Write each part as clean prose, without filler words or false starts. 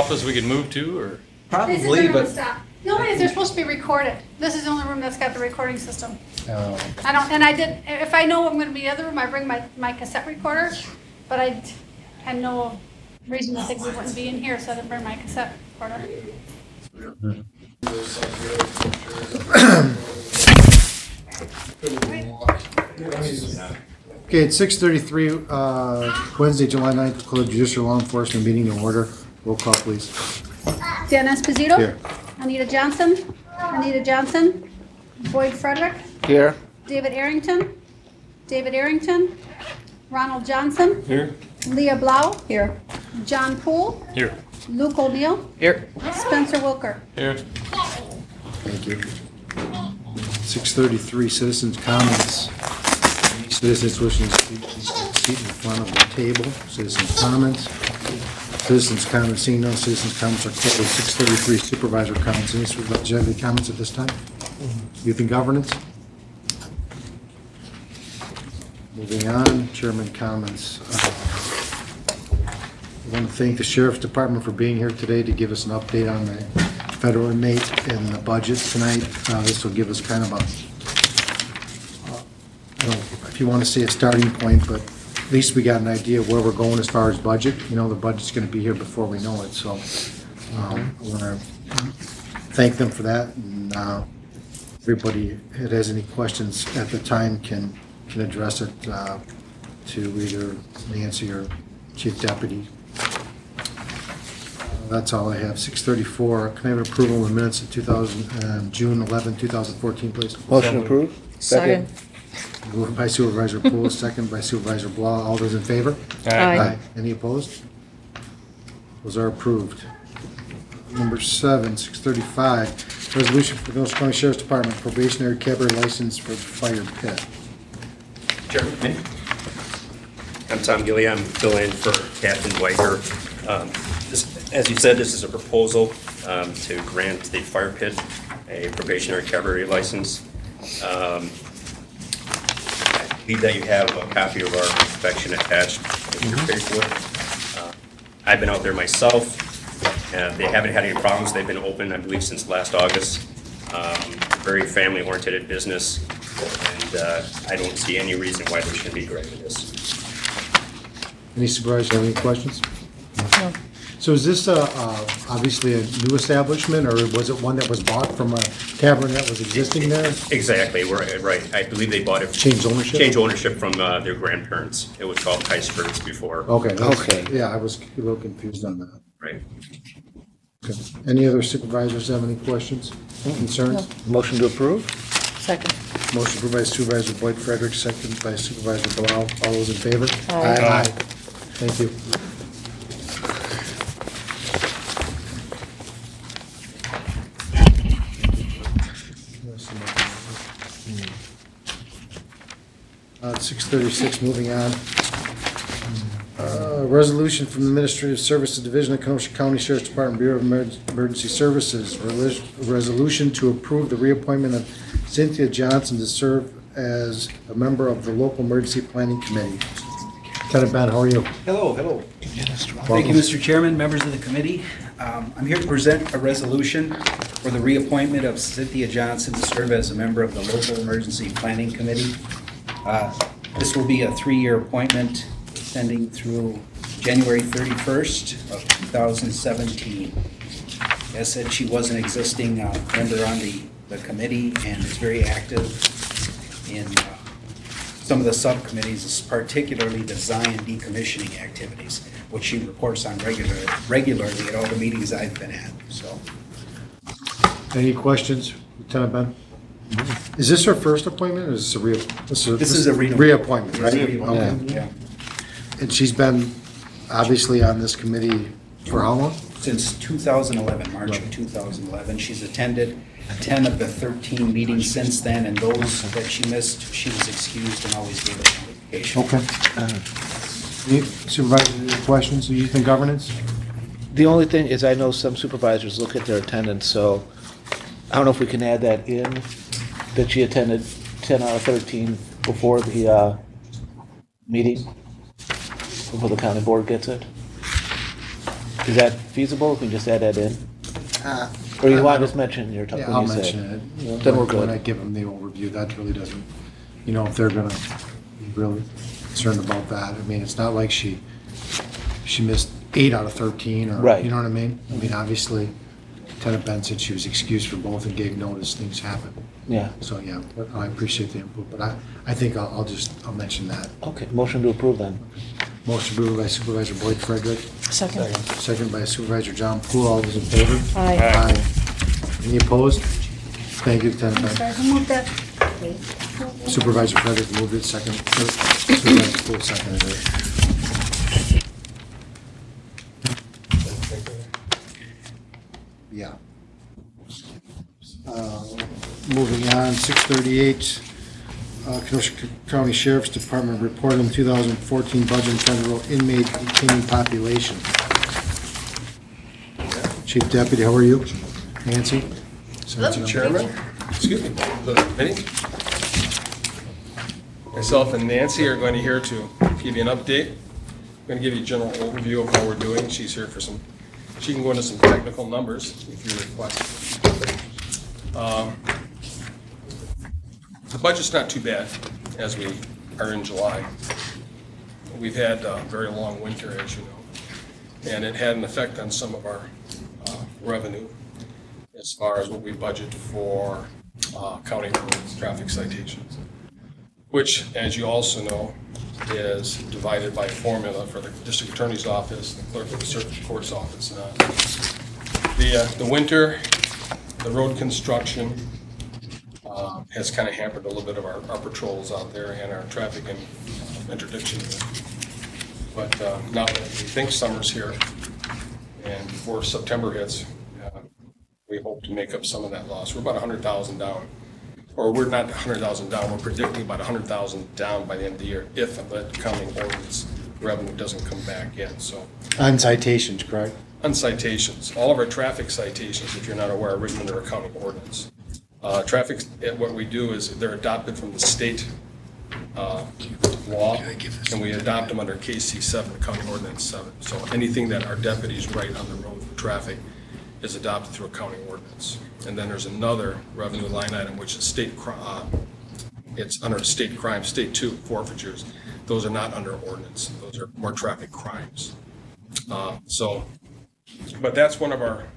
office we could move to, or? This is the Probably, room to but stop. No, it is. They're supposed to be recorded. This is the only room that's got the recording system. oh, If I know I'm gonna be in the other room, I bring my cassette recorder, but I had no reason to think we wouldn't be in here, so I didn't bring my cassette recorder. Okay, it's 6:33, Wednesday, July 9th, call the judicial law enforcement meeting to order. Roll call, please. Dan Esposito. Here. Anita Johnson. Boyd Frederick. here. David Arrington. Ronald Johnson. Here. Leah Blau. Here. John Poole. Here. Luke O'Neill. Here. Spencer Wilker. Here. Thank you. 6:33, citizens' comments. Citizens wishing to speak, please take a seat in front of the table. Citizens' comments. Citizens' comments, seeing no citizens' comments are closed. 6:33, supervisor comments. Any supervisor, do you have any comments at this time? Youth and governance? Moving on, chairman comments. I want to thank the sheriff's department for being here today to give us an update on the federal inmate and the budget tonight. This will give us kind of a, I don't know if you want to say a starting point, but at least we got an idea of where we're going as far as budget. You know, the budget's going to be here before we know it, so I want to thank them for that. And everybody that has any questions at the time can address it to either Nancy or Chief Deputy. That's all I have. 6:34, can I have approval of the minutes of June 11, 2014, please? Motion approved. Second. Moved by Supervisor Poole, second by Supervisor Blah. All those in favor? Aye. Any opposed? Those are approved. Number 7, 6:35, resolution for the Goshen County Sheriff's Department probationary cabaret license for the fire pit. Chairman, I'm Tom Gilly. I'm filling in for Captain Whiter. As you said, this is a proposal to grant the fire pit a probationary cabaret license. I believe that you have a copy of our inspection attached with your paperwork. I've been out there myself, and they haven't had any problems. They've been open, I believe, since last August. Very family-oriented business, and I don't see any reason why they shouldn't be granted this. Any supervisors have any questions? No. So is this obviously a new establishment, or was it one that was bought from a tavern that was existing there? Exactly, right. I believe they bought it. Changed ownership? Changed ownership from their grandparents. It was called Kaiser's before. Okay. Okay. Yeah, I was a little confused on that. Right. Okay. Any other supervisors have any questions, concerns? Motion to approve. Second. Motion approved by Supervisor Boyd Frederick, second by Supervisor Blau. All those in favor? Aye. Thank you. It's 6:36, moving on. Resolution from the Administrative Services Division of Kenosha County Sheriff's Department Bureau of Emergency Services. Resolution to approve the reappointment of Cynthia Johnson to serve as a member of the local emergency planning committee. Lieutenant Ben, how are you? Hello. Thank you, Mr. Chairman, members of the committee. I'm here to present a resolution for the reappointment of Cynthia Johnson to serve as a member of the local emergency planning committee. This will be a 3-year appointment extending through January 31st of 2017. As said, she was an existing member on the committee and is very active in some of the subcommittees, particularly design decommissioning activities, which she reports on regularly at all the meetings I've been at. So, Any questions, Lieutenant Ben? Is this her first appointment, or is this a This is a reappointment, right? reappointment, Okay. yeah. And she's been obviously on this committee for how long? Since 2011, March of 2011. She's attended 10 of the 13 meetings since then, and those that she missed, she was excused and always gave a notification. Okay. Supervisor, any questions, youth and governance? The only thing is I know some supervisors look at their attendance, so I don't know if we can add that in, that she attended 10 out of 13 before the meeting, before the county board gets it. Is that feasible? Can we just add that in? Uh, Or you I- want I to just don't- mention your, Yeah, when I'll you say mention it? it. Then we're When I good. give them the overview, that really doesn't, if they're gonna be really concerned about that. I mean, it's not like she missed 8 out of 13, or, Right. you know what I mean? I mean, obviously, Lieutenant Ben said she was excused for both and gave notice, things happen. Yeah. So, yeah, but I appreciate the input, but I think I'll mention that. Okay, motion to approve then. Motion approved by Supervisor Boyd Frederick, Second. second by Supervisor John Poole. All those in favor? Aye. Any opposed? Thank you, Lieutenant I'm Ben. sorry, who moved that? Supervisor Frederick moved it, second, Supervisor Poole seconded it. Yeah. Moving on, 638, Kenosha County Sheriff's Department report on 2014 budget and federal inmate detaining population. Chief Deputy, how are you? Nancy? Mr. Chairman, excuse me, the committee. Myself and Nancy are going to here to give you an update. I'm going to give you a general overview of how we're doing. She's here for some, she can go into some technical numbers if you request. The budget's not too bad as we are in July. We've had a very long winter, as you know, and it had an effect on some of our revenue as far as what we budget for county roads, traffic citations, which, as you also know, is divided by a formula for the district attorney's office, the clerk of the circuit court's office. The winter, the road construction has kind of hampered a little bit of our patrols out there and our traffic and interdiction. But now that we think summer's here and before September hits, we hope to make up some of that loss. We're about 100,000 down, or we're not 100,000 down, we're predicting about 100,000 down by the end of the year if the county ordinance revenue doesn't come back in, so. On citations, correct? On citations, all of our traffic citations, if you're not aware, are written under a county ordinance. Traffic, what we do is they're adopted from the state law, and we adopt them under KC 7, County Ordinance 7. So anything that our deputies write on the road for traffic is adopted through a county ordinance. And then there's another revenue line item, which is it's under state crime, state 2 forfeitures. Those are not under ordinance. Those are more traffic crimes. But that is one of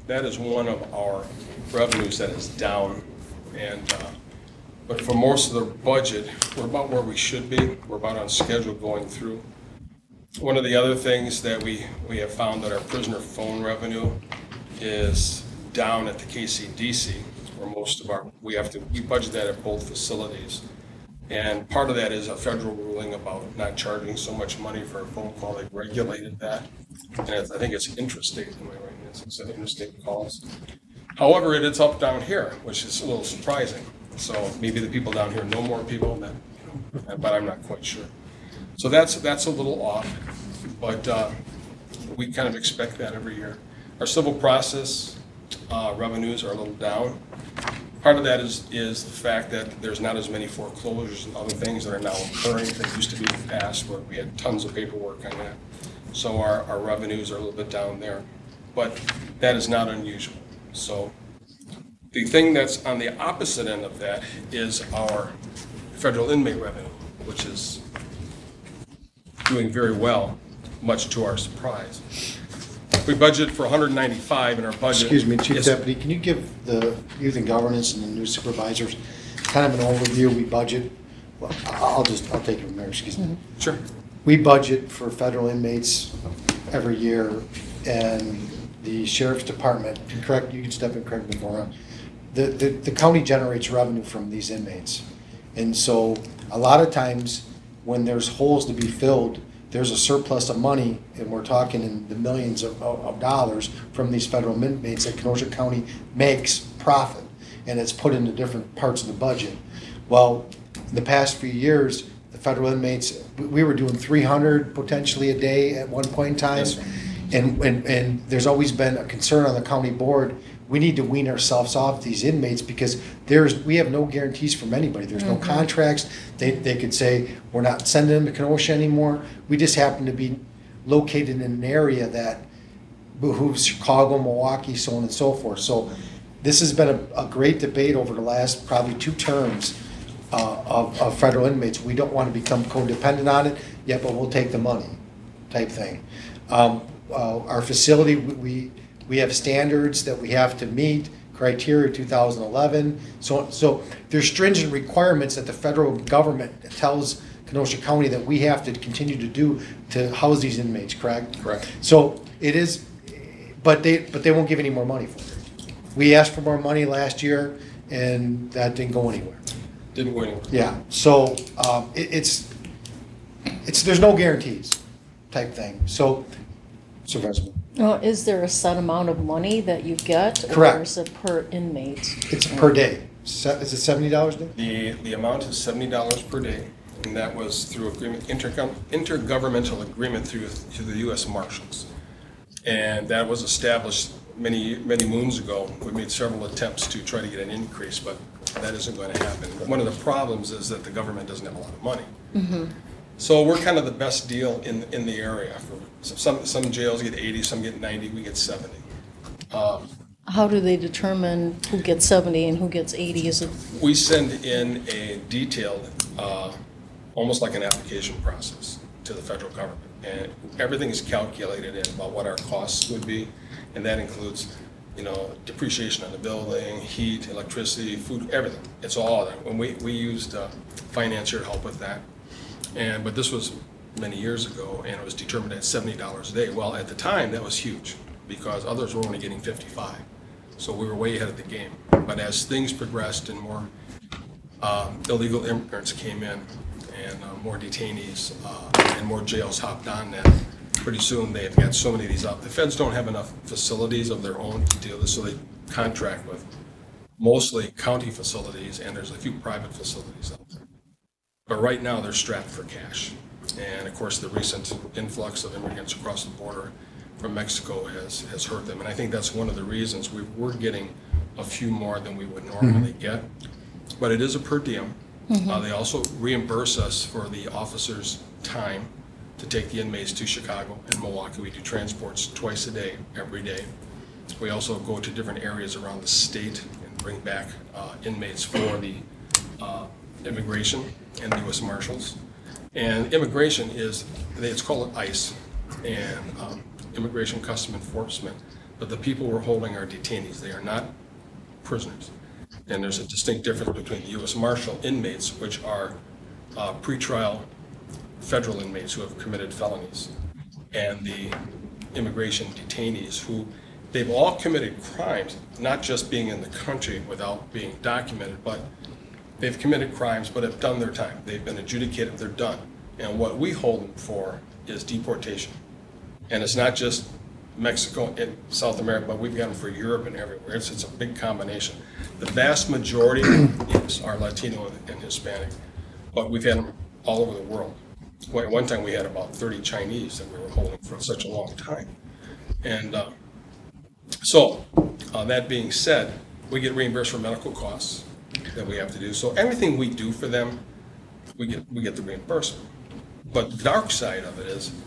our revenues that is down. And but for most of the budget, we're about where we should be. We're about on schedule going through. One of the other things that we have found that our prisoner phone revenue is down at the KCDC, where most of we budget that at both facilities. And part of that is a federal ruling about not charging so much money for a phone call. They've regulated that. And I think it's interstate, am I right? It's interstate calls. However, it is up down here, which is a little surprising. So maybe the people down here know more people than, but I'm not quite sure. So that's a little off, but we kind of expect that every year. Our civil process revenues are a little down. Part of that is the fact that there's not as many foreclosures and other things that are now occurring that used to be in the past, where we had tons of paperwork on that. So our revenues are a little bit down there, but that is not unusual. So the thing that's on the opposite end of that is our federal inmate revenue, which is doing very well, much to our surprise. We budgeted for 195 in our budget. Excuse me, Chief Yes. Deputy, can you give the youth and governance and the new supervisors kind of an overview? We budget, well, I'll take it from there, excuse me. Sure. We budget for federal inmates every year, and the sheriff's department, correct, you can step in, correct me if I'm wrong, the county generates revenue from these inmates. And so a lot of times when there's holes to be filled, there's a surplus of money, and we're talking in the millions of dollars from these federal inmates that Kenosha County makes profit, and it's put into different parts of the budget. Well, the past few years, the federal inmates, we were doing 300 potentially a day at one point in time. Yes, sir. And there's always been a concern on the county board, we need to wean ourselves off these inmates because we have no guarantees from anybody. There's no contracts. They could say, we're not sending them to Kenosha anymore. We just happen to be located in an area that behooves Chicago, Milwaukee, so on and so forth. So this has been a great debate over the last probably 2 terms of federal inmates. We don't want to become codependent on it, yeah, but we'll take the money type thing. Our facility, we have standards that we have to meet, criteria 2011. So there's stringent requirements that the federal government tells Kenosha County that we have to continue to do to house these inmates, correct? Correct. So it is, but they won't give any more money for it. We asked for more money last year, and that didn't go anywhere. Didn't go anywhere. Yeah, so it's there's no guarantees type thing. So Supervisor, Is there a set amount of money that you get? Correct. Or is it per inmate? it's per day. Is it $70 a day? The amount is $70 per day, and that was through intergovernmental agreement through the U.S. Marshals. And that was established many moons ago. We made several attempts to try to get an increase, but that isn't going to happen. One of the problems is that the government doesn't have a lot of money. So we're kind of the best deal in the area. Some jails get 80, some get 90, we get 70. How do they determine who gets 70 and who gets 80? Is it, We send in a detailed, almost like an application process to the federal government. And everything is calculated in about what our costs would be. And that includes, depreciation on the building, heat, electricity, food, everything. It's all there. When we used finance here to help with that. But this was many years ago, and it was determined at $70 a day. Well, at the time, that was huge, because others were only getting 55. So we were way ahead of the game. But as things progressed and more illegal immigrants came in, and more detainees, and more jails hopped on that, pretty soon they've got so many of these up. The feds don't have enough facilities of their own to deal with this, so they contract with mostly county facilities, and there's a few private facilities out there. But right now, they're strapped for cash. And of course, the recent influx of immigrants across the border from Mexico has hurt them. And I think that's one of the reasons we're getting a few more than we would normally get. But it is a per diem. They also reimburse us for the officers' time to take the inmates to Chicago and Milwaukee. We do transports twice a day, every day. We also go to different areas around the state and bring back inmates for the immigration and the U.S. Marshals. And immigration it's called ICE, and Immigration Custom Enforcement. But the people we're holding are detainees. They are not prisoners. And there's a distinct difference between the U.S. Marshal inmates, which are pretrial federal inmates who have committed felonies, and the immigration detainees who they've all committed crimes, not just being in the country without being documented, but they've committed crimes but have done their time. They've been adjudicated, they're done. And what we hold them for is deportation. And it's not just Mexico and South America, but we've got them for Europe and everywhere. It's a big combination. The vast majority are Latino and Hispanic, but we've had them all over the world. One time we had about 30 Chinese that we were holding for such a long time. And so that being said, we get reimbursed for medical costs that we have to do. So everything we do for them, we get the reimbursement. But the dark side of it is,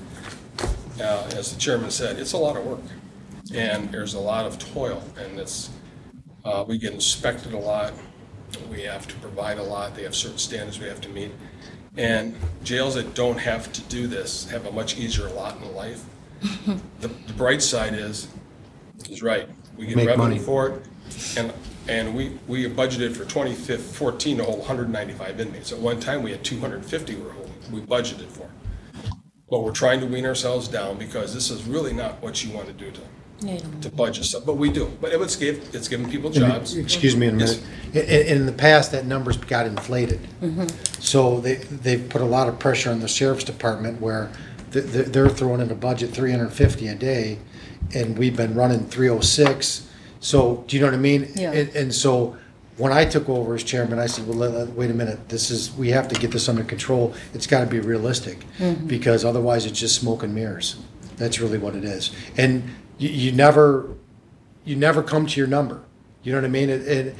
as the chairman said, it's a lot of work, and there's a lot of toil, and we get inspected a lot. We have to provide a lot. They have certain standards we have to meet. And jails that don't have to do this have a much easier lot in life. The bright side is right. We get Make revenue money for it, and we budgeted for 2014 to hold 195 inmates. At one time, we had 250 we budgeted for. But we're trying to wean ourselves down, because this is really not what you want to do to budget stuff. But we do. But it's giving people jobs. Excuse me a minute. In the past, that number's got inflated. So they've put a lot of pressure on the sheriff's department, where they're throwing in a budget 350 a day, and we've been running 306. So, do you know what I mean? Yeah. And so when I took over as chairman, I said, well, wait a minute, we have to get this under control. It's got to be realistic, because otherwise it's just smoke and mirrors. That's really what it is. And you never come to your number. You know what I mean?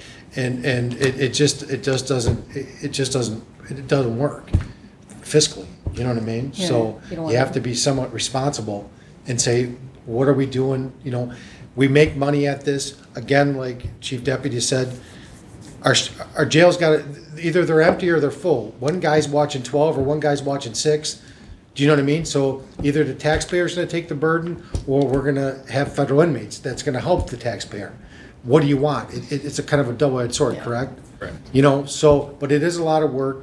It doesn't work fiscally. You know what I mean? Yeah, So you don't you have want to be somewhat responsible and say, What are we doing? You know, we make money at this. Again, like Chief Deputy said, our jail's got, either they're empty or they're full. One guy's watching 12 or one guy's watching 6. Do you know what I mean? So either the taxpayer's gonna take the burden, or we're gonna have federal inmates that's gonna help the taxpayer. What do you want? It's a kind of a double-edged sword, correct? Right. You know, so, but it is a lot of work.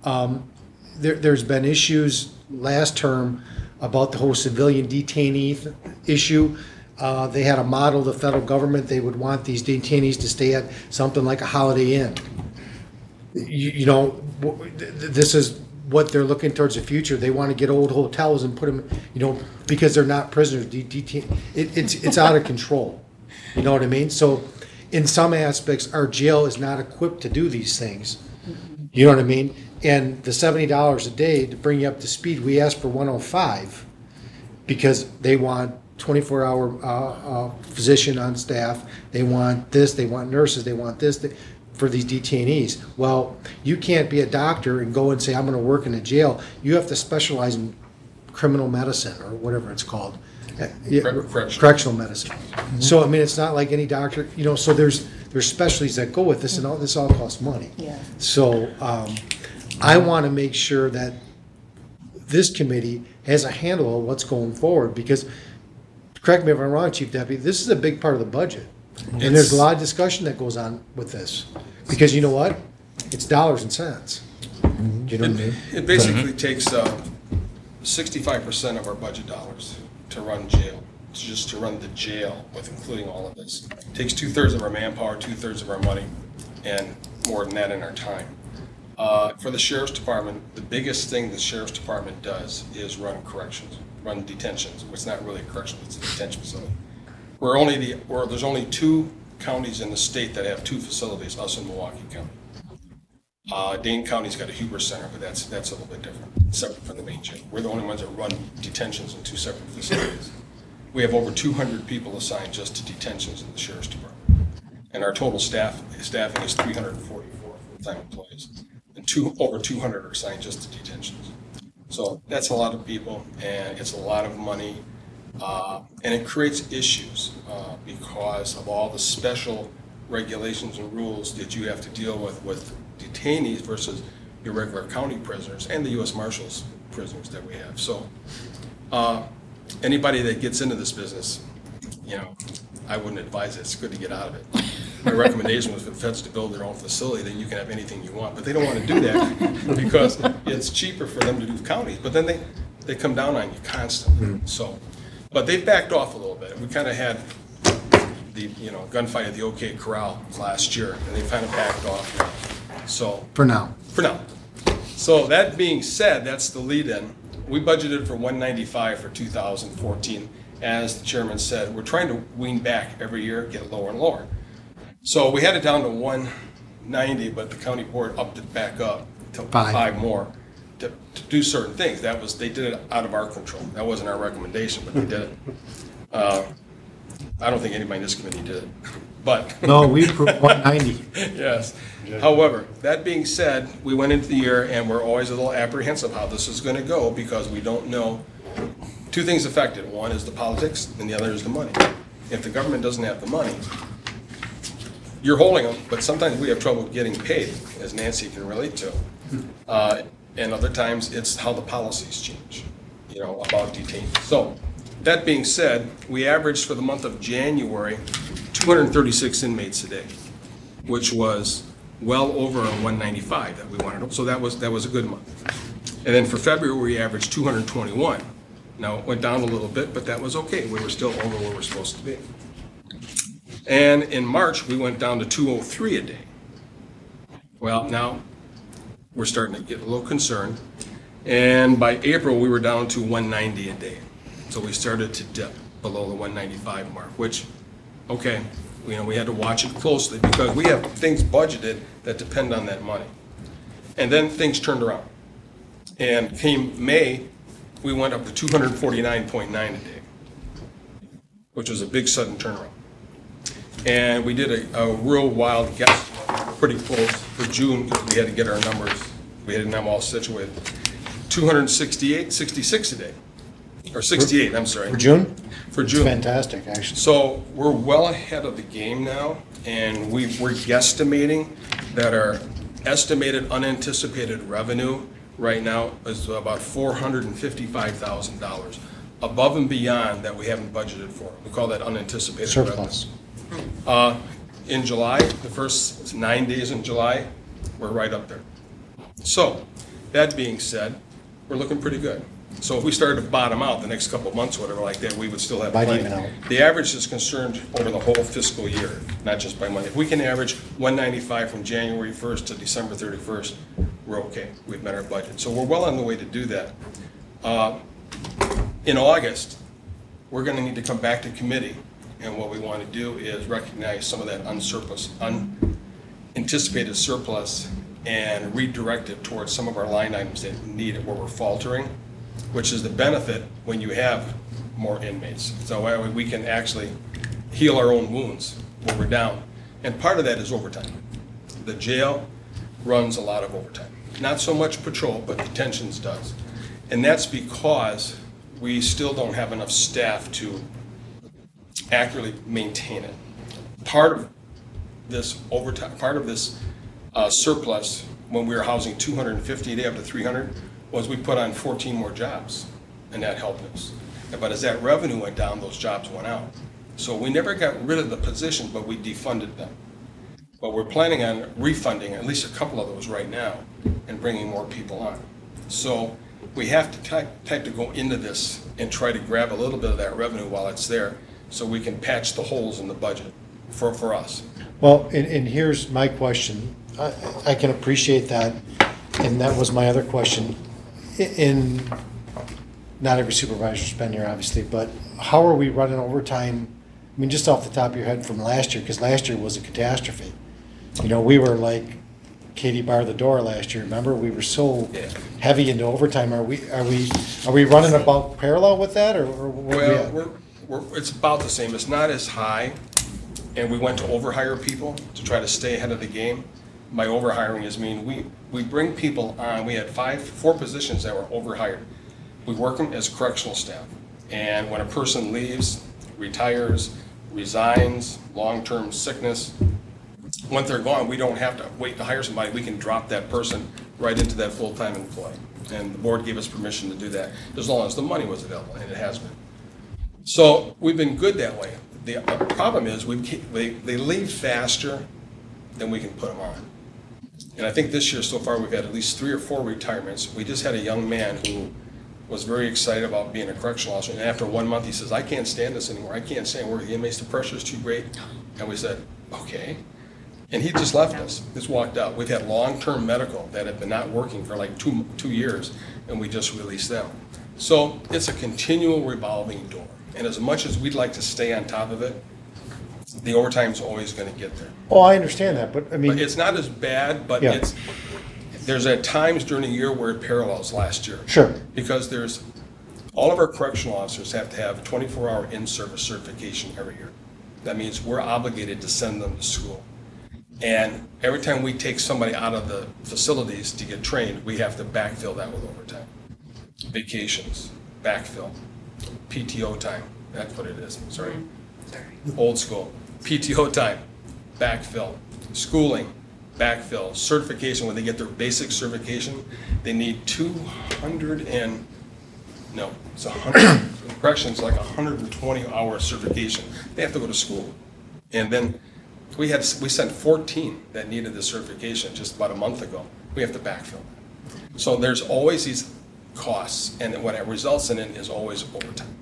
There's been issues last term about the whole civilian detainee issue. They had a model, the federal government, they would want these detainees to stay at something like a Holiday Inn. You know, this is what they're looking towards the future. They want to get old hotels and put them, you know, because they're not prisoners. It's out of control. You know what I mean? So in some aspects, our jail is not equipped to do these things. You know what I mean? And the $70 a day to bring you up to speed, we asked for 105 because they want 24-hour physician on staff. They want this, they want nurses, they want this for these detainees. Well, you can't be a doctor and go and say, I'm going to work in a jail. You have to specialize in criminal medicine or whatever it's called. Correctional medicine. So, I mean, it's not like any doctor, you know, so there's specialties that go with this, and this all costs money. Yeah. So I want to make sure that this committee has a handle on what's going forward, because, correct me if I'm wrong, Chief Deputy, this is a big part of the budget. And there's a lot of discussion that goes on with this. Because you know what? It's dollars and cents. Do you know what I mean? It basically takes 65% of our budget dollars to run jail, just to run the jail, with including all of this. It takes 2/3 of our manpower, 2/3 of our money, and more than that in our time. For the Sheriff's Department, the biggest thing the Sheriff's Department does is run corrections, run detentions. It's not really a correction, it's a detention facility. There's only 2 counties in the state that have 2 facilities, us and Milwaukee County. Dane County's got a Huber Center, but that's a little bit different, separate from the main jail. We're the only ones that run detentions in 2 separate facilities. We have over 200 people assigned just to detentions in the Sheriff's Department. And our total staffing is 344 full-time employees. And over 200 are assigned just to detentions. So that's a lot of people, and it's a lot of money. And it creates issues because of all the special regulations and rules that you have to deal with detainees versus your regular county prisoners and the U.S. Marshals prisoners that we have. So anybody that gets into this business, you know, I wouldn't advise it. It's good to get out of it. My recommendation was for the feds to build their own facility, then you can have anything you want. But they don't want to do that because it's cheaper for them to do counties. But then they come down on you constantly. So. But they've backed off a little bit. We kind of had the gunfight at the OK Corral last year, and they kind of backed off now. So For now. So that being said, that's the lead-in. We budgeted for 195 for 2014. As the chairman said, we're trying to wean back every year, get lower and lower. So we had it down to 190, but the county board upped it back up to 5 more. To do certain things. They did it out of our control. That wasn't our recommendation, but they did it. I don't think anybody in this committee did it, but. No, we approved 190. Yes. However, that being said, we went into the year and we're always a little apprehensive how this is going to go because we don't know. 2 things affect it. One is the politics and the other is the money. If the government doesn't have the money, you're holding them, but sometimes we have trouble getting paid, as Nancy can relate to. And other times it's how the policies change, about detainees. So that being said, we averaged for the month of January 236 inmates a day, which was well over our 195 that we wanted. So that was a good month. And then for February, we averaged 221. Now it went down a little bit, but that was okay. We were still over where we're supposed to be. And in March, we went down to 203 a day. Well, now we're starting to get a little concerned. And by April, we were down to 190 a day. So we started to dip below the 195 mark, which, okay, we had to watch it closely because we have things budgeted that depend on that money. And then things turned around. And came May, we went up to 249.9 a day, which was a big sudden turnaround. And we did a real wild guess, pretty close for June because we had to get our numbers. We had them all situated. 266 a day. or 68, I'm sorry. For June? For It's June. fantastic, actually. So we're well ahead of the game now, and we're guesstimating that our estimated unanticipated revenue right now is about $455,000, above and beyond that we haven't budgeted for. We call that unanticipated revenue. Surplus. In July, the first 9 days in July, we're right up there. So, that being said, we're looking pretty good. So if we started to bottom out the next couple of months, whatever like that, we would still have Might plenty. even out. The average is concerned over the whole fiscal year, not just by month. If we can average 195 from January 1st to December 31st, we're okay. We've met our budget. So we're well on the way to do that. In August, we're going to need to come back to committee, and what we want to do is recognize some of that unanticipated surplus and redirect it towards some of our line items that need it, where we're faltering, which is the benefit when you have more inmates. So that way we can actually heal our own wounds when we're down. And part of that is overtime. The jail runs a lot of overtime. Not so much patrol, but detentions does. And that's because we still don't have enough staff to accurately maintain it. Part of this overtime, part of this surplus, when we were housing 250 a day up to 300, was we put on 14 more jobs, and that helped us. But as that revenue went down, those jobs went out. So we never got rid of the positions, but we defunded them. But we're planning on refunding at least a couple of those right now and bringing more people on. So we have to type to go into this and try to grab a little bit of that revenue while it's there, so we can patch the holes in the budget for us. Well, and here's my question. I can appreciate that, and that was my other question. In, not every supervisor's been here, obviously, but how are we running overtime? I mean, just off the top of your head from last year, because last year was a catastrophe. You know, we were like Katie bar the door last year, remember? We were so heavy into overtime. Are we running about parallel with that, or where are we at? Well, it's about the same. It's not as high, and we went to overhire people to try to stay ahead of the game. By overhiring is mean we bring people on. We had 4 positions that were overhired. We work them as correctional staff, and when a person leaves, retires, resigns, long-term sickness, once they're gone, we don't have to wait to hire somebody. We can drop that person right into that full-time employee, and the board gave us permission to do that as long as the money was available, and it has been. So we've been good that way. The problem is they leave faster than we can put them on. And I think this year so far we've had at least 3 or 4 retirements. We just had a young man who was very excited about being a correctional officer, and after 1 month he says, I can't stand this anymore. I can't stand working. The inmates, the pressure is too great. And we said, okay. And he just left us, just walked out. We've had long-term medical that have been not working for like 2 years, and we just released them. So it's a continual revolving door. And as much as we'd like to stay on top of it, the overtime's always going to get there. Oh, I understand that, but I mean, But it's not as bad, but Yeah. there's at times during the year where it parallels last year. Sure. Because all of our correctional officers have to have 24-hour in-service certification every year. That means we're obligated to send them to school. And every time we take somebody out of the facilities to get trained, we have to backfill that with overtime. Vacations, backfill, PTO time, that's what it is, sorry. Old school. PTO time, backfill, schooling, backfill, certification, when they get their basic certification, they need 100, corrections, like 120-hour certification. They have to go to school. And then we sent 14 that needed the certification just about a month ago. We have to backfill. So there's always these costs, and what it results in is always overtime.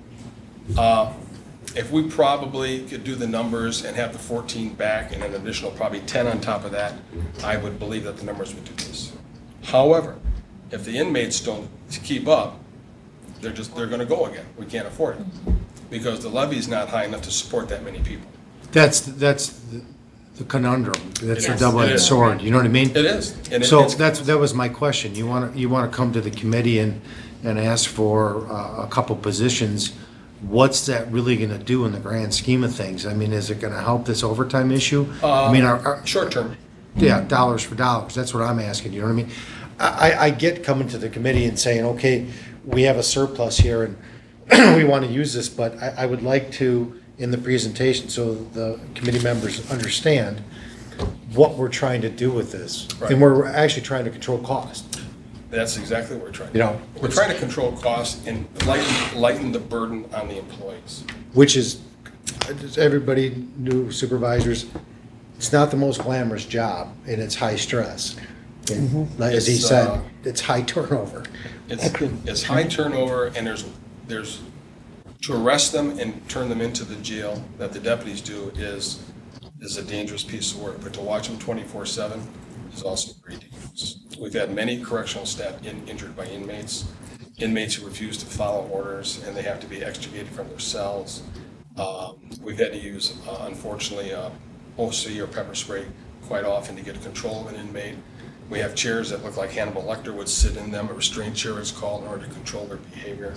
If we probably could do the numbers and have the 14 back and an additional probably 10 on top of that, I would believe that the numbers would do this. However, if the inmates don't keep up, they're going to go again. We can't afford it because the levy is not high enough to support that many people. that's the conundrum. That's the Yes. It double-edged is. sword. You know what I mean? It is. And So it's- that was my question. You want to come to the committee and ask for a couple positions. What's that really going to do in the grand scheme of things? I mean, is it going to help this overtime issue? I mean, short term. yeah, dollars for dollars. That's what I'm asking. You know what I mean? I get coming to the committee and saying, okay, we have a surplus here, and we want to use this, but I would like to, in the presentation, so the committee members understand what we're trying to do with this. Right. And we're actually trying to control cost. That's exactly what we're trying to You do. know, We're trying to control costs and lighten the burden on the employees. Which is, everybody, new supervisors, it's not the most glamorous job, and it's high stress. And like, as he It's, said, it's high turnover. It's high turnover, and there's, to arrest them and turn them into the jail that the deputies do is a dangerous piece of work, but to watch them 24/7 is also very dangerous. We've had many correctional staff injured by inmates who refuse to follow orders, and they have to be extricated from their cells. We've had to use, unfortunately, OC or pepper spray quite often to get control of an inmate. We have chairs that look like Hannibal Lecter would sit in them. A restraint chair is called in order to control their behavior.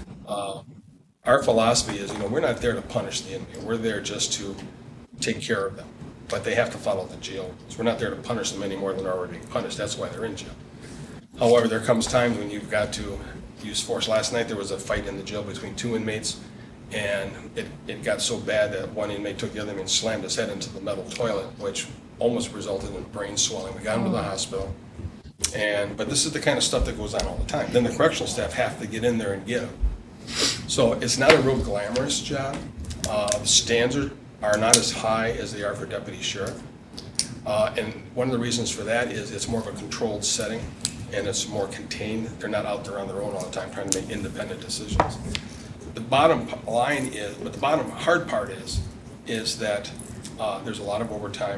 Our philosophy is, we're not there to punish the inmate. We're there just to take care of them. But they have to follow the jail rules. We're not there to punish them any more than they're already being punished. That's why they're in jail. However, there comes times when you've got to use force. Last night there was a fight in the jail between two inmates, and it got so bad that one inmate took the other inmate and slammed his head into the metal toilet, which almost resulted in brain swelling. We got him to the hospital. But this is the kind of stuff that goes on all the time. Then the correctional staff have to get in there and get him. So it's not a real glamorous job. The standards are not as high as they are for deputy sheriff. And one of the reasons for that is it's more of a controlled setting and it's more contained. They're not out there on their own all the time trying to make independent decisions. The bottom line is, but the bottom hard part is that there's a lot of overtime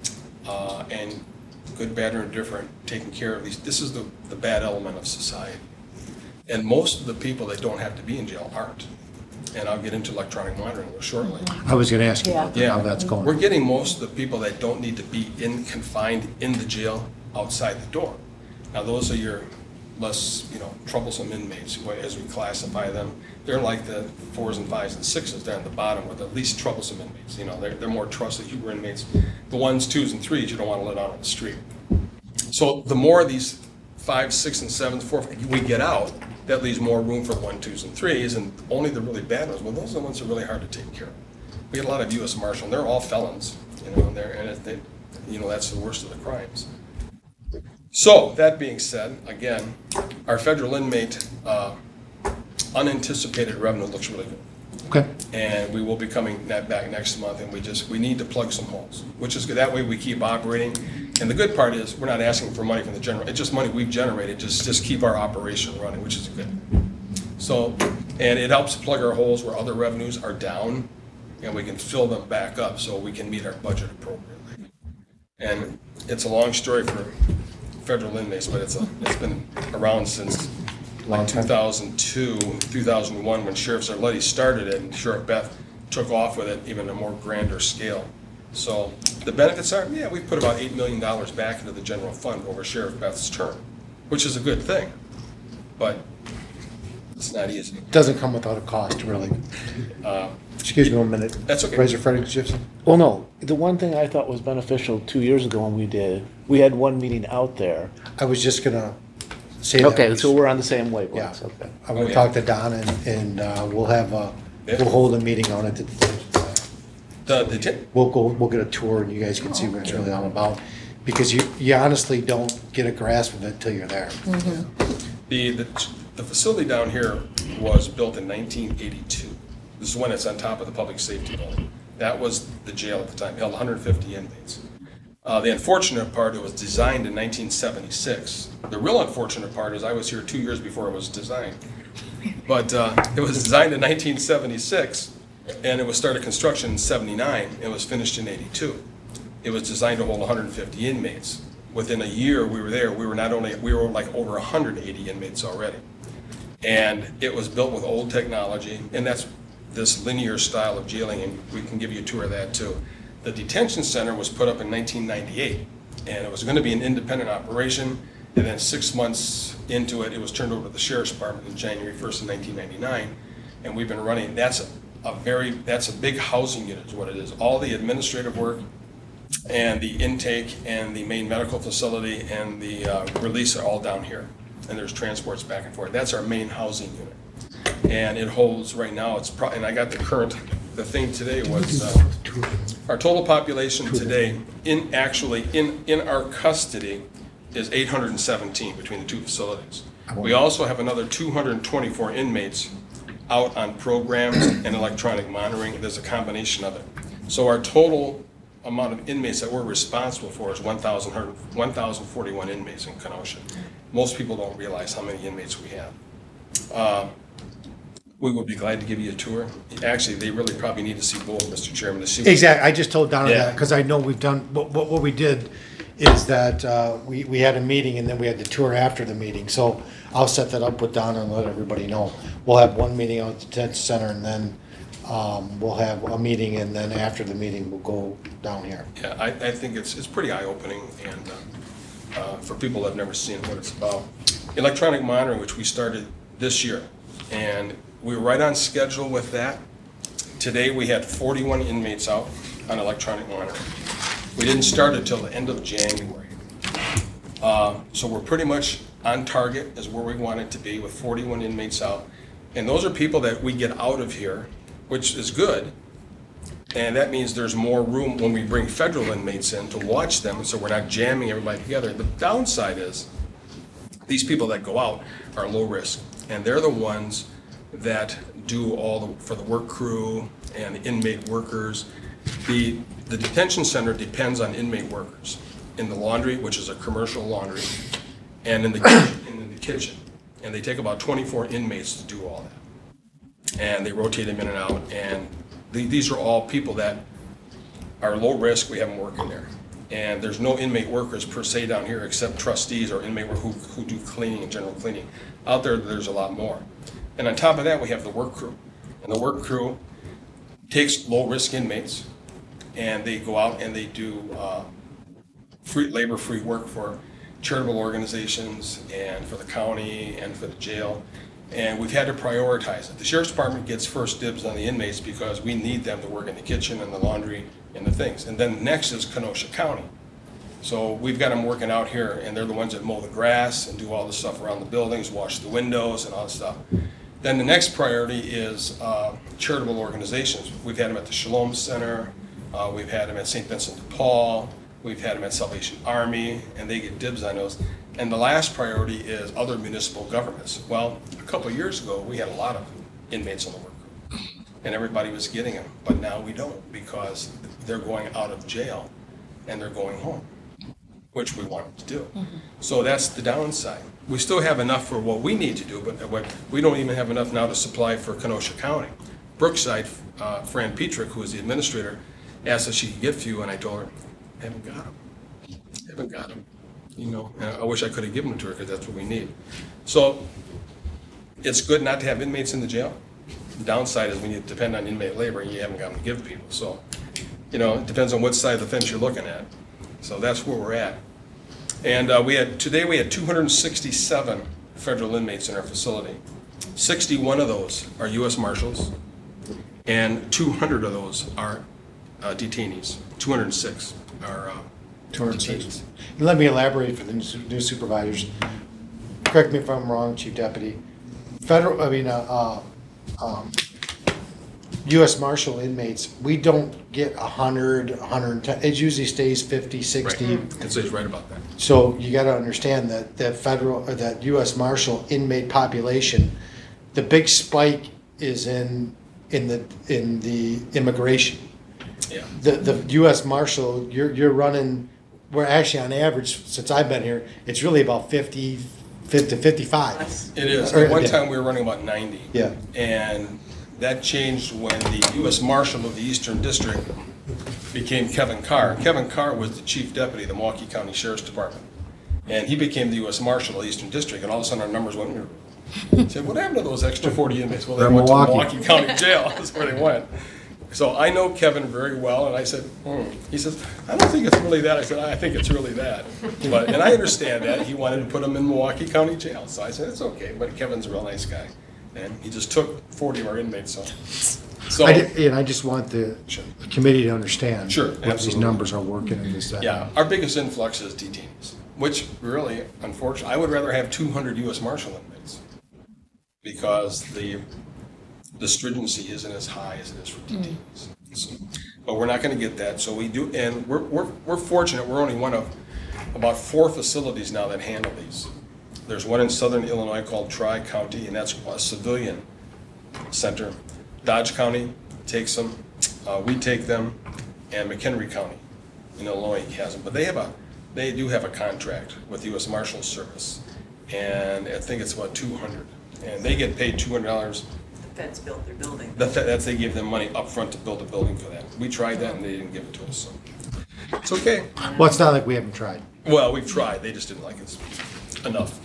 and good, bad, or indifferent, taking care of these. This is the bad element of society. And most of the people that don't have to be in jail aren't. And I'll get into electronic monitoring shortly. I was going to ask you about that, Yeah. how that's going. We're getting most of the people that don't need to be confined in the jail outside the door. Now, those are your less, troublesome inmates, as we classify them. They're like the 4s and 5s and 6s down at the bottom, with the least troublesome inmates. They're more trusted, Huber inmates. The 1s, 2s, and 3s you don't want to let out on the street. So the more of these 5s, 6s, and 7s, 4 we get out, that leaves more room for the 1s, 2s, and 3s, and only the really bad ones. Well, those are the ones that are really hard to take care of. We get a lot of U.S. Marshal, and they're all felons, that's the worst of the crimes. So, that being said, again, our federal inmate unanticipated revenue looks really good. Okay. And we will be coming back next month, and we need to plug some holes, which is good. That way we keep operating. And the good part is, we're not asking for money from the general, it's just money we've generated, just keep our operation running, which is good. So, and it helps plug our holes where other revenues are down, and we can fill them back up so we can meet our budget appropriately. And it's a long story for federal inmates, but it's been around since like 2002, 2001, when Sheriff Zarletti started it, and Sheriff Beth took off with it, even a more grander scale. So the benefits are, we put about $8 million back into the general fund over Sheriff Beth's term, which is a good thing, but it's not easy. It doesn't come without a cost, really. Excuse me 1 minute. That's okay. Supervisor Frederick Gibson? Well, no, the one thing I thought was beneficial 2 years ago when we had one meeting out there. I was just going to say that. Okay, so we're on the same Yeah. wavelength, okay. I'm going to yeah. talk to Don, and we'll hold a meeting on it. We'll get a tour, and you guys can see what it's really all about. Because you honestly don't get a grasp of it until you're there. The facility down here was built in 1982. This is when it's on top of the public safety building. That was the jail at the time, held 150 inmates. The unfortunate part, it was designed in 1976. The real unfortunate part is I was here 2 years before it was designed. But it was designed in 1976, and it was started construction in 79, and was finished in 82. It was designed to hold 150 inmates. Within a year we were there, we were like over 180 inmates already. And it was built with old technology, and that's this linear style of jailing, and we can give you a tour of that too. The detention center was put up in 1998, and it was going to be an independent operation, and then 6 months into it, it was turned over to the Sheriff's Department on January 1st of 1999, and we've been running. That's a big housing unit is what it is. All the administrative work and the intake and the main medical facility and the release are all down here, and there's transports back and forth. That's our main housing unit. And it holds, right now, it's and I got the thing today was, our total population today, in our custody, is 817 between the two facilities. We also have another 224 inmates out on programs and electronic monitoring. There's a combination of it. So our total amount of inmates that we're responsible for is 1,041 inmates in Kenosha. Most people don't realize how many inmates we have. We would be glad to give you a tour. Actually, they really probably need to see both, Mr. Chairman, to see. Exactly, I just told Donna Yeah. that, because I know we've done, what we did is that we had a meeting and then we had the tour after the meeting. So I'll set that up with Donna and let everybody know. We'll have one meeting out at the detention center and then we'll have a meeting and then after the meeting, we'll go down here. Yeah, I think it's pretty eye-opening and for people that have never seen what it's about. Electronic monitoring, which we started this year, and we were right on schedule with that. Today, we had 41 inmates out on electronic monitoring. We didn't start until the end of January. So we're pretty much on target is where we want it to be with 41 inmates out. And those are people that we get out of here, which is good. And that means there's more room when we bring federal inmates in to watch them, so we're not jamming everybody together. The downside is these people that go out are low risk, and they're the ones that do for the work crew and the inmate workers. The detention center depends on inmate workers in the laundry, which is a commercial laundry, and in the kitchen. And they take about 24 inmates to do all that. And they rotate them in and out, and these are all people that are low risk. We have them working there. And there's no inmate workers per se down here except trustees or inmate workers who do cleaning and general cleaning. Out there, there's a lot more. And on top of that, we have the work crew. And the work crew takes low-risk inmates, and they go out and they do labor-free work for charitable organizations and for the county and for the jail. And we've had to prioritize it. The sheriff's department gets first dibs on the inmates because we need them to work in the kitchen and the laundry and the things. And then next is Kenosha County. So we've got them working out here, and they're the ones that mow the grass and do all the stuff around the buildings, wash the windows and all that stuff. Then the next priority is charitable organizations. We've had them at the Shalom Center, we've had them at St. Vincent de Paul, we've had them at Salvation Army, and they get dibs on those. And the last priority is other municipal governments. Well, a couple of years ago, we had a lot of inmates on the work group, and everybody was getting them, but now we don't because they're going out of jail and they're going home, which we want them to do. So that's the downside. We still have enough for what we need to do, but we don't even have enough now to supply for Kenosha County. Brookside, Fran Petrick, who is the administrator, asked if she could get a few, and I told her, I haven't got them. You know, and I wish I could have given them to her because that's what we need. So it's good not to have inmates in the jail. The downside is when you depend on inmate labor and you haven't got them to give people. So, you know, it depends on what side of the fence you're looking at. So that's where we're at. And today we had 267 federal inmates in our facility. 61 of those are U.S. Marshals, and 200 of those are detainees. 206 are 206. Let me elaborate for the new supervisors. Correct me if I'm wrong, Chief Deputy. U.S. Marshal inmates, we don't get 100, 110. It usually stays 50, 60. Right. It says right about that. So you got to understand that U.S. Marshal inmate population, the big spike is in the immigration. Yeah. The U.S. Marshal, you're running. We're actually on average since I've been here, it's really about 50 to 55. It is. Or- At one yeah. time, we were running about 90. Yeah. And that changed when the U.S. Marshal of the Eastern District became Kevin Carr. Kevin Carr was the chief deputy of the Milwaukee County Sheriff's Department. And he became the U.S. Marshal of the Eastern District, and all of a sudden our numbers went, I said, what happened to those extra 40 inmates? Well, they They're went Milwaukee. to Milwaukee County Jail. That's where they went. So I know Kevin very well, and I said, He says, I don't think it's really that. I said, I think it's really that. And I understand that. He wanted to put him in Milwaukee County Jail. So I said, it's okay, but Kevin's a real nice guy. And he just took 40 of our inmates. So I just want the committee to understand Sure, what these absolutely. numbers are working in this. yeah, our biggest influx is detainees, which really, unfortunately, I would rather have 200 U.S. Marshal inmates because the stringency isn't as high as it is for detainees. So, but we're not going to get that, so we do, and we're fortunate, we're only one of about 4 facilities now that handle these. There's one in southern Illinois called Tri-County, and that's a civilian center. Dodge County takes them, we take them, and McHenry County in Illinois has them. But they do have a contract with the U.S. Marshals Service, and I think it's about $200, and they get paid $200. The feds built their building. They gave them money up front to build a building for that. We tried that, and they didn't give it to us, so it's okay. Well, it's not like we haven't tried. Well, we've tried, they just didn't like us enough.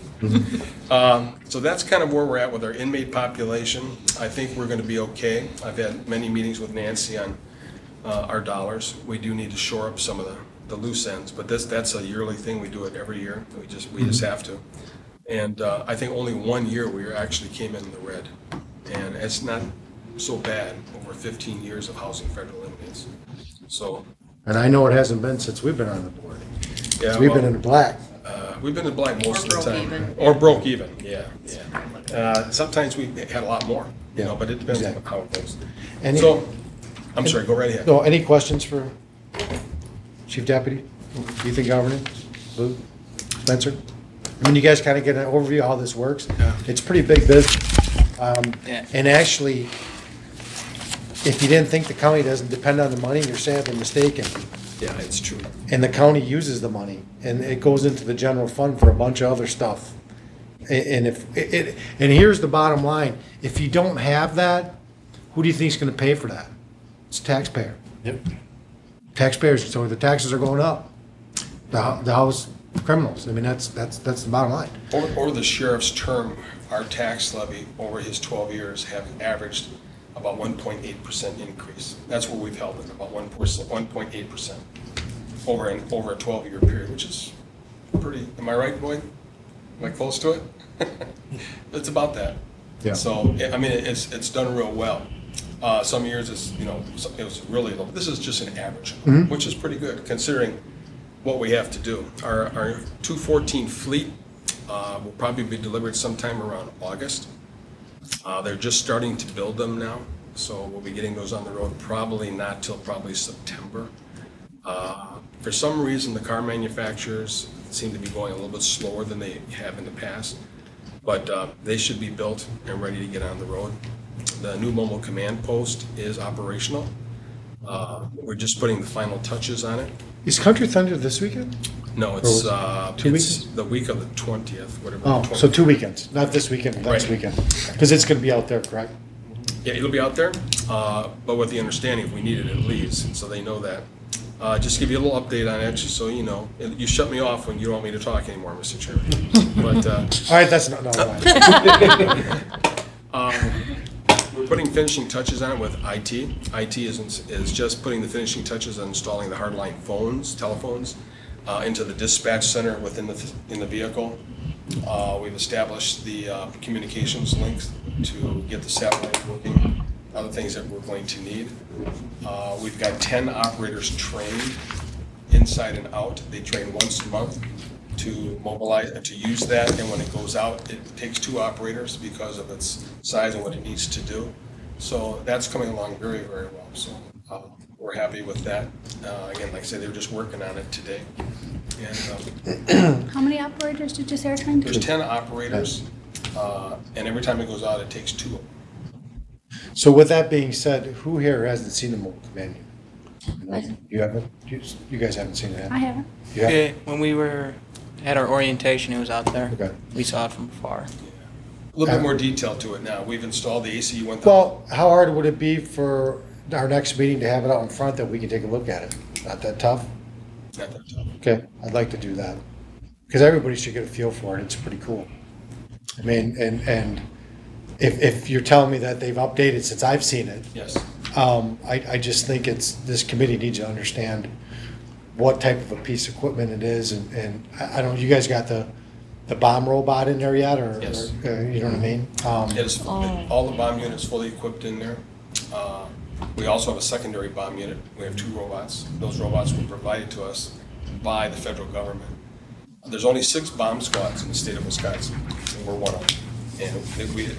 So that's kind of where we're at with our inmate population. I think we're gonna be okay. I've had many meetings with Nancy on our dollars. We do need to shore up some of the loose ends, but that's a yearly thing. We do it every year. We just have to. And I think only 1 year we actually came in the red. And it's not so bad over 15 years of housing federal inmates. So, And I know it hasn't been since we've been on the board. yeah. We've been well, in the black. We've been in black most of the broke time. even. Or broke even, yeah. Sometimes we had a lot more, but it depends on Exactly. how it goes. Any- So, I'm sorry, go right ahead. No, any questions for Chief Deputy? Youth and Governance? Lou? Spencer? I mean, you guys kind of get an overview of how this works. Yeah. It's pretty big business. Yeah. And actually, if you didn't think the county doesn't depend on the money, you're sadly mistaken. Yeah, it's true. And the county uses the money, and it goes into the general fund for a bunch of other stuff. And and here's the bottom line: if you don't have that, who do you think is going to pay for that? It's taxpayer. Yep. Taxpayers. So the taxes are going up. The house criminals. I mean, that's the bottom line. Over the sheriff's term, our tax levy over his 12 years have averaged about 1.8% increase. That's where we've held it, about 1.8% over a 12-year period, which is pretty, am I right, Boyd? Am I close to it? It's about that. Yeah. So, I mean, it's done real well. Some years it was really low. This is just an average, which is pretty good considering what we have to do. Our 214 fleet will probably be delivered sometime around August. They're just starting to build them now, so we'll be getting those on the road probably not till probably September. For some reason, the car manufacturers seem to be going a little bit slower than they have in the past, but they should be built and ready to get on the road. The new mobile command post is operational. We're just putting the final touches on it. Is Country Thunder this weekend? No, it's 2 it's weekends? the week of the 20th, whatever. Oh, the so 20th. 2 weekends, not this weekend, but next Right. weekend. Because it's going to be out there, correct? Yeah, it'll be out there, but with the understanding if we need it, it leaves, so they know that. Just give you a little update on it, just so you know. You shut me off when you don't want me to talk anymore, Mr. Chairman. But All right, that's not, no, no. we're putting finishing touches on it with IT. IT is just putting the finishing touches on installing the hardline telephones, into the dispatch center within the vehicle. We've established the communications links to get the satellite working, other things that we're going to need. We've got 10 operators trained inside and out. They train once a month to mobilize, to use that, and when it goes out, it takes 2 operators because of its size and what it needs to do. So that's coming along very, very well. So we're happy with that. Again, like I said, they were just working on it today. And How many operators did you say are trained? there's 10 operators, and every time it goes out, it takes 2 of them. So with that being said, who here hasn't seen the mobile command unit? You haven't? You guys haven't seen it? I haven't. You have? Yeah, when we were at our orientation, it was out there. Okay. We saw it from afar. A little bit more detail to it now. We've installed the ACU 1000. Well, how hard would it be for our next meeting to have it out in front that we can take a look at it? Not that tough? Not that tough. Okay, I'd like to do that. Because everybody should get a feel for it. It's pretty cool. I mean, and if you're telling me that they've updated since I've seen it, Yes. I just think this committee needs to understand what type of a piece of equipment it is, and I don't, you guys got the bomb robot in there yet, or? Yes. Or, you know what I mean? It's, all the bomb units fully equipped in there. We also have a secondary bomb unit. We have 2 robots. Those robots were provided to us by the federal government. There's only 6 bomb squads in the state of Wisconsin, and we're one of them. And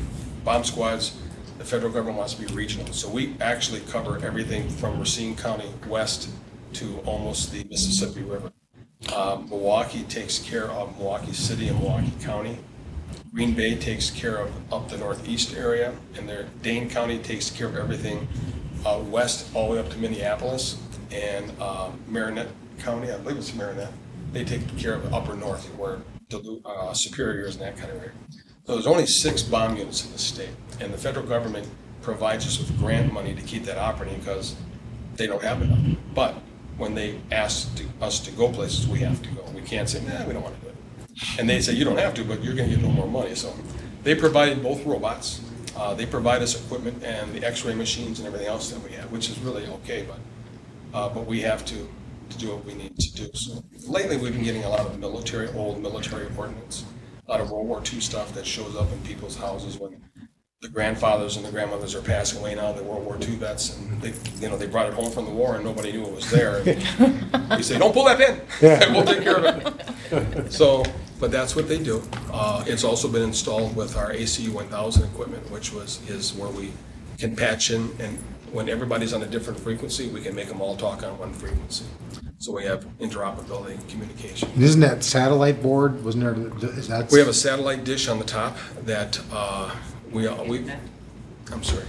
bomb squads, the federal government wants to be regional. So we actually cover everything from Racine County west to almost the Mississippi River. Milwaukee takes care of Milwaukee City and Milwaukee County. Green Bay takes care of up the northeast area, and Dane County takes care of everything west all the way up to Minneapolis, and Marinette County, I believe it's Marinette, they take care of the upper north where Duluth, Superior is in that kind of area. So there's only 6 bomb units in the state, and the federal government provides us with grant money to keep that operating because they don't have enough. But when they ask us to go places, we have to go. We can't say, nah, we don't want to do it. And they say, you don't have to, but you're going to get no more money. So they provided both robots. They provide us equipment and the x-ray machines and everything else that we have, which is really okay, but we have to do what we need to do. So lately, we've been getting a lot of old military ordnance, a lot of World War II stuff that shows up in people's houses when the grandfathers and the grandmothers are passing away now, the World War II vets, and they brought it home from the war and nobody knew it was there. And we say, don't pull that pin, we'll take care of it. So, but that's what they do. It's also been installed with our ACU 1000 equipment, which is where we can patch in, and when everybody's on a different frequency, we can make them all talk on one frequency. So we have interoperability and communication. And isn't that satellite board, wasn't there, is that? We have a satellite dish on the top that we I'm sorry.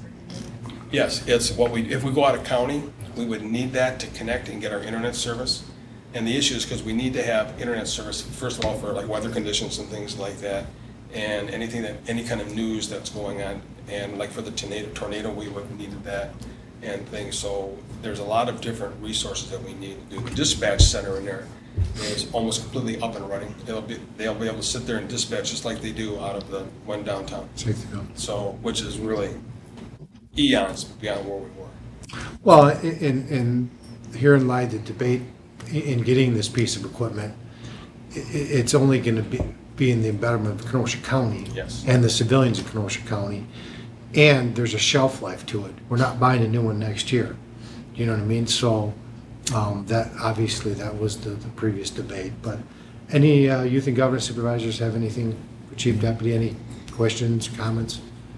Yes, it's what if we go out of county, we would need that to connect and get our internet service. And the issue is because we need to have internet service, first of all, for like weather conditions and things like that, and any kind of news that's going on. And like for the tornado, we would have needed that and things. So there's a lot of different resources that we need to do. The dispatch center in there is almost completely up and running. They'll be able to sit there and dispatch just like they do out of the one downtown. So, which is really eons beyond where we were. Well, in herein lied the debate in getting this piece of equipment. It's only going to be in the betterment of Kenosha County. Yes. And the civilians of Kenosha County. And there's a shelf life to it. We're not buying a new one next year. You know what I mean? So that obviously that was the previous debate. But any youth and governance supervisors have anything for Chief Deputy? Any questions, comments?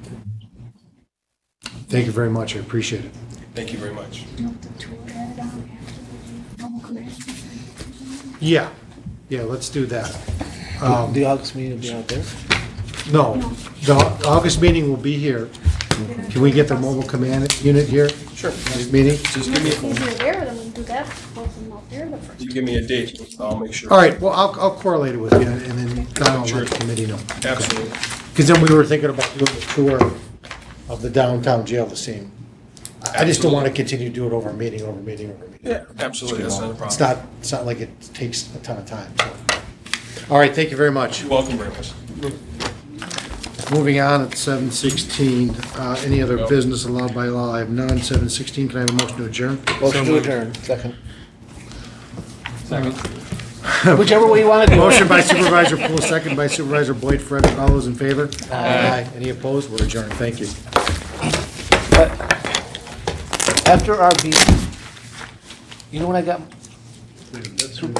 Thank you very much. I appreciate it. Thank you very much. Yeah, let's do that. The August meeting will be out there? No, the August meeting will be here. Can we get the mobile command unit here? Sure. Next meeting? Just give me It's easier there than we do that, close them out there the first. you give me a date. I'll make sure. All right, well, I'll correlate it with you, and then Don will let the committee know. Absolutely. Because then we were thinking about doing a tour of the downtown jail the same. I just don't want to continue to do it over meeting. Yeah, absolutely. That's not a problem. It's not like it takes a ton of time. All right, thank you very much. You're welcome very much. Moving on at 7:16, any other No. business allowed by law? I have none. 7:16, can I have a motion to adjourn? Motion to adjourn, second. Whichever way you want to do it. Motion by Supervisor Poole, second by Supervisor Boyd Frederick. All those in favor? Aye. Any opposed? We're adjourned. Thank you. After our meeting, you know when I got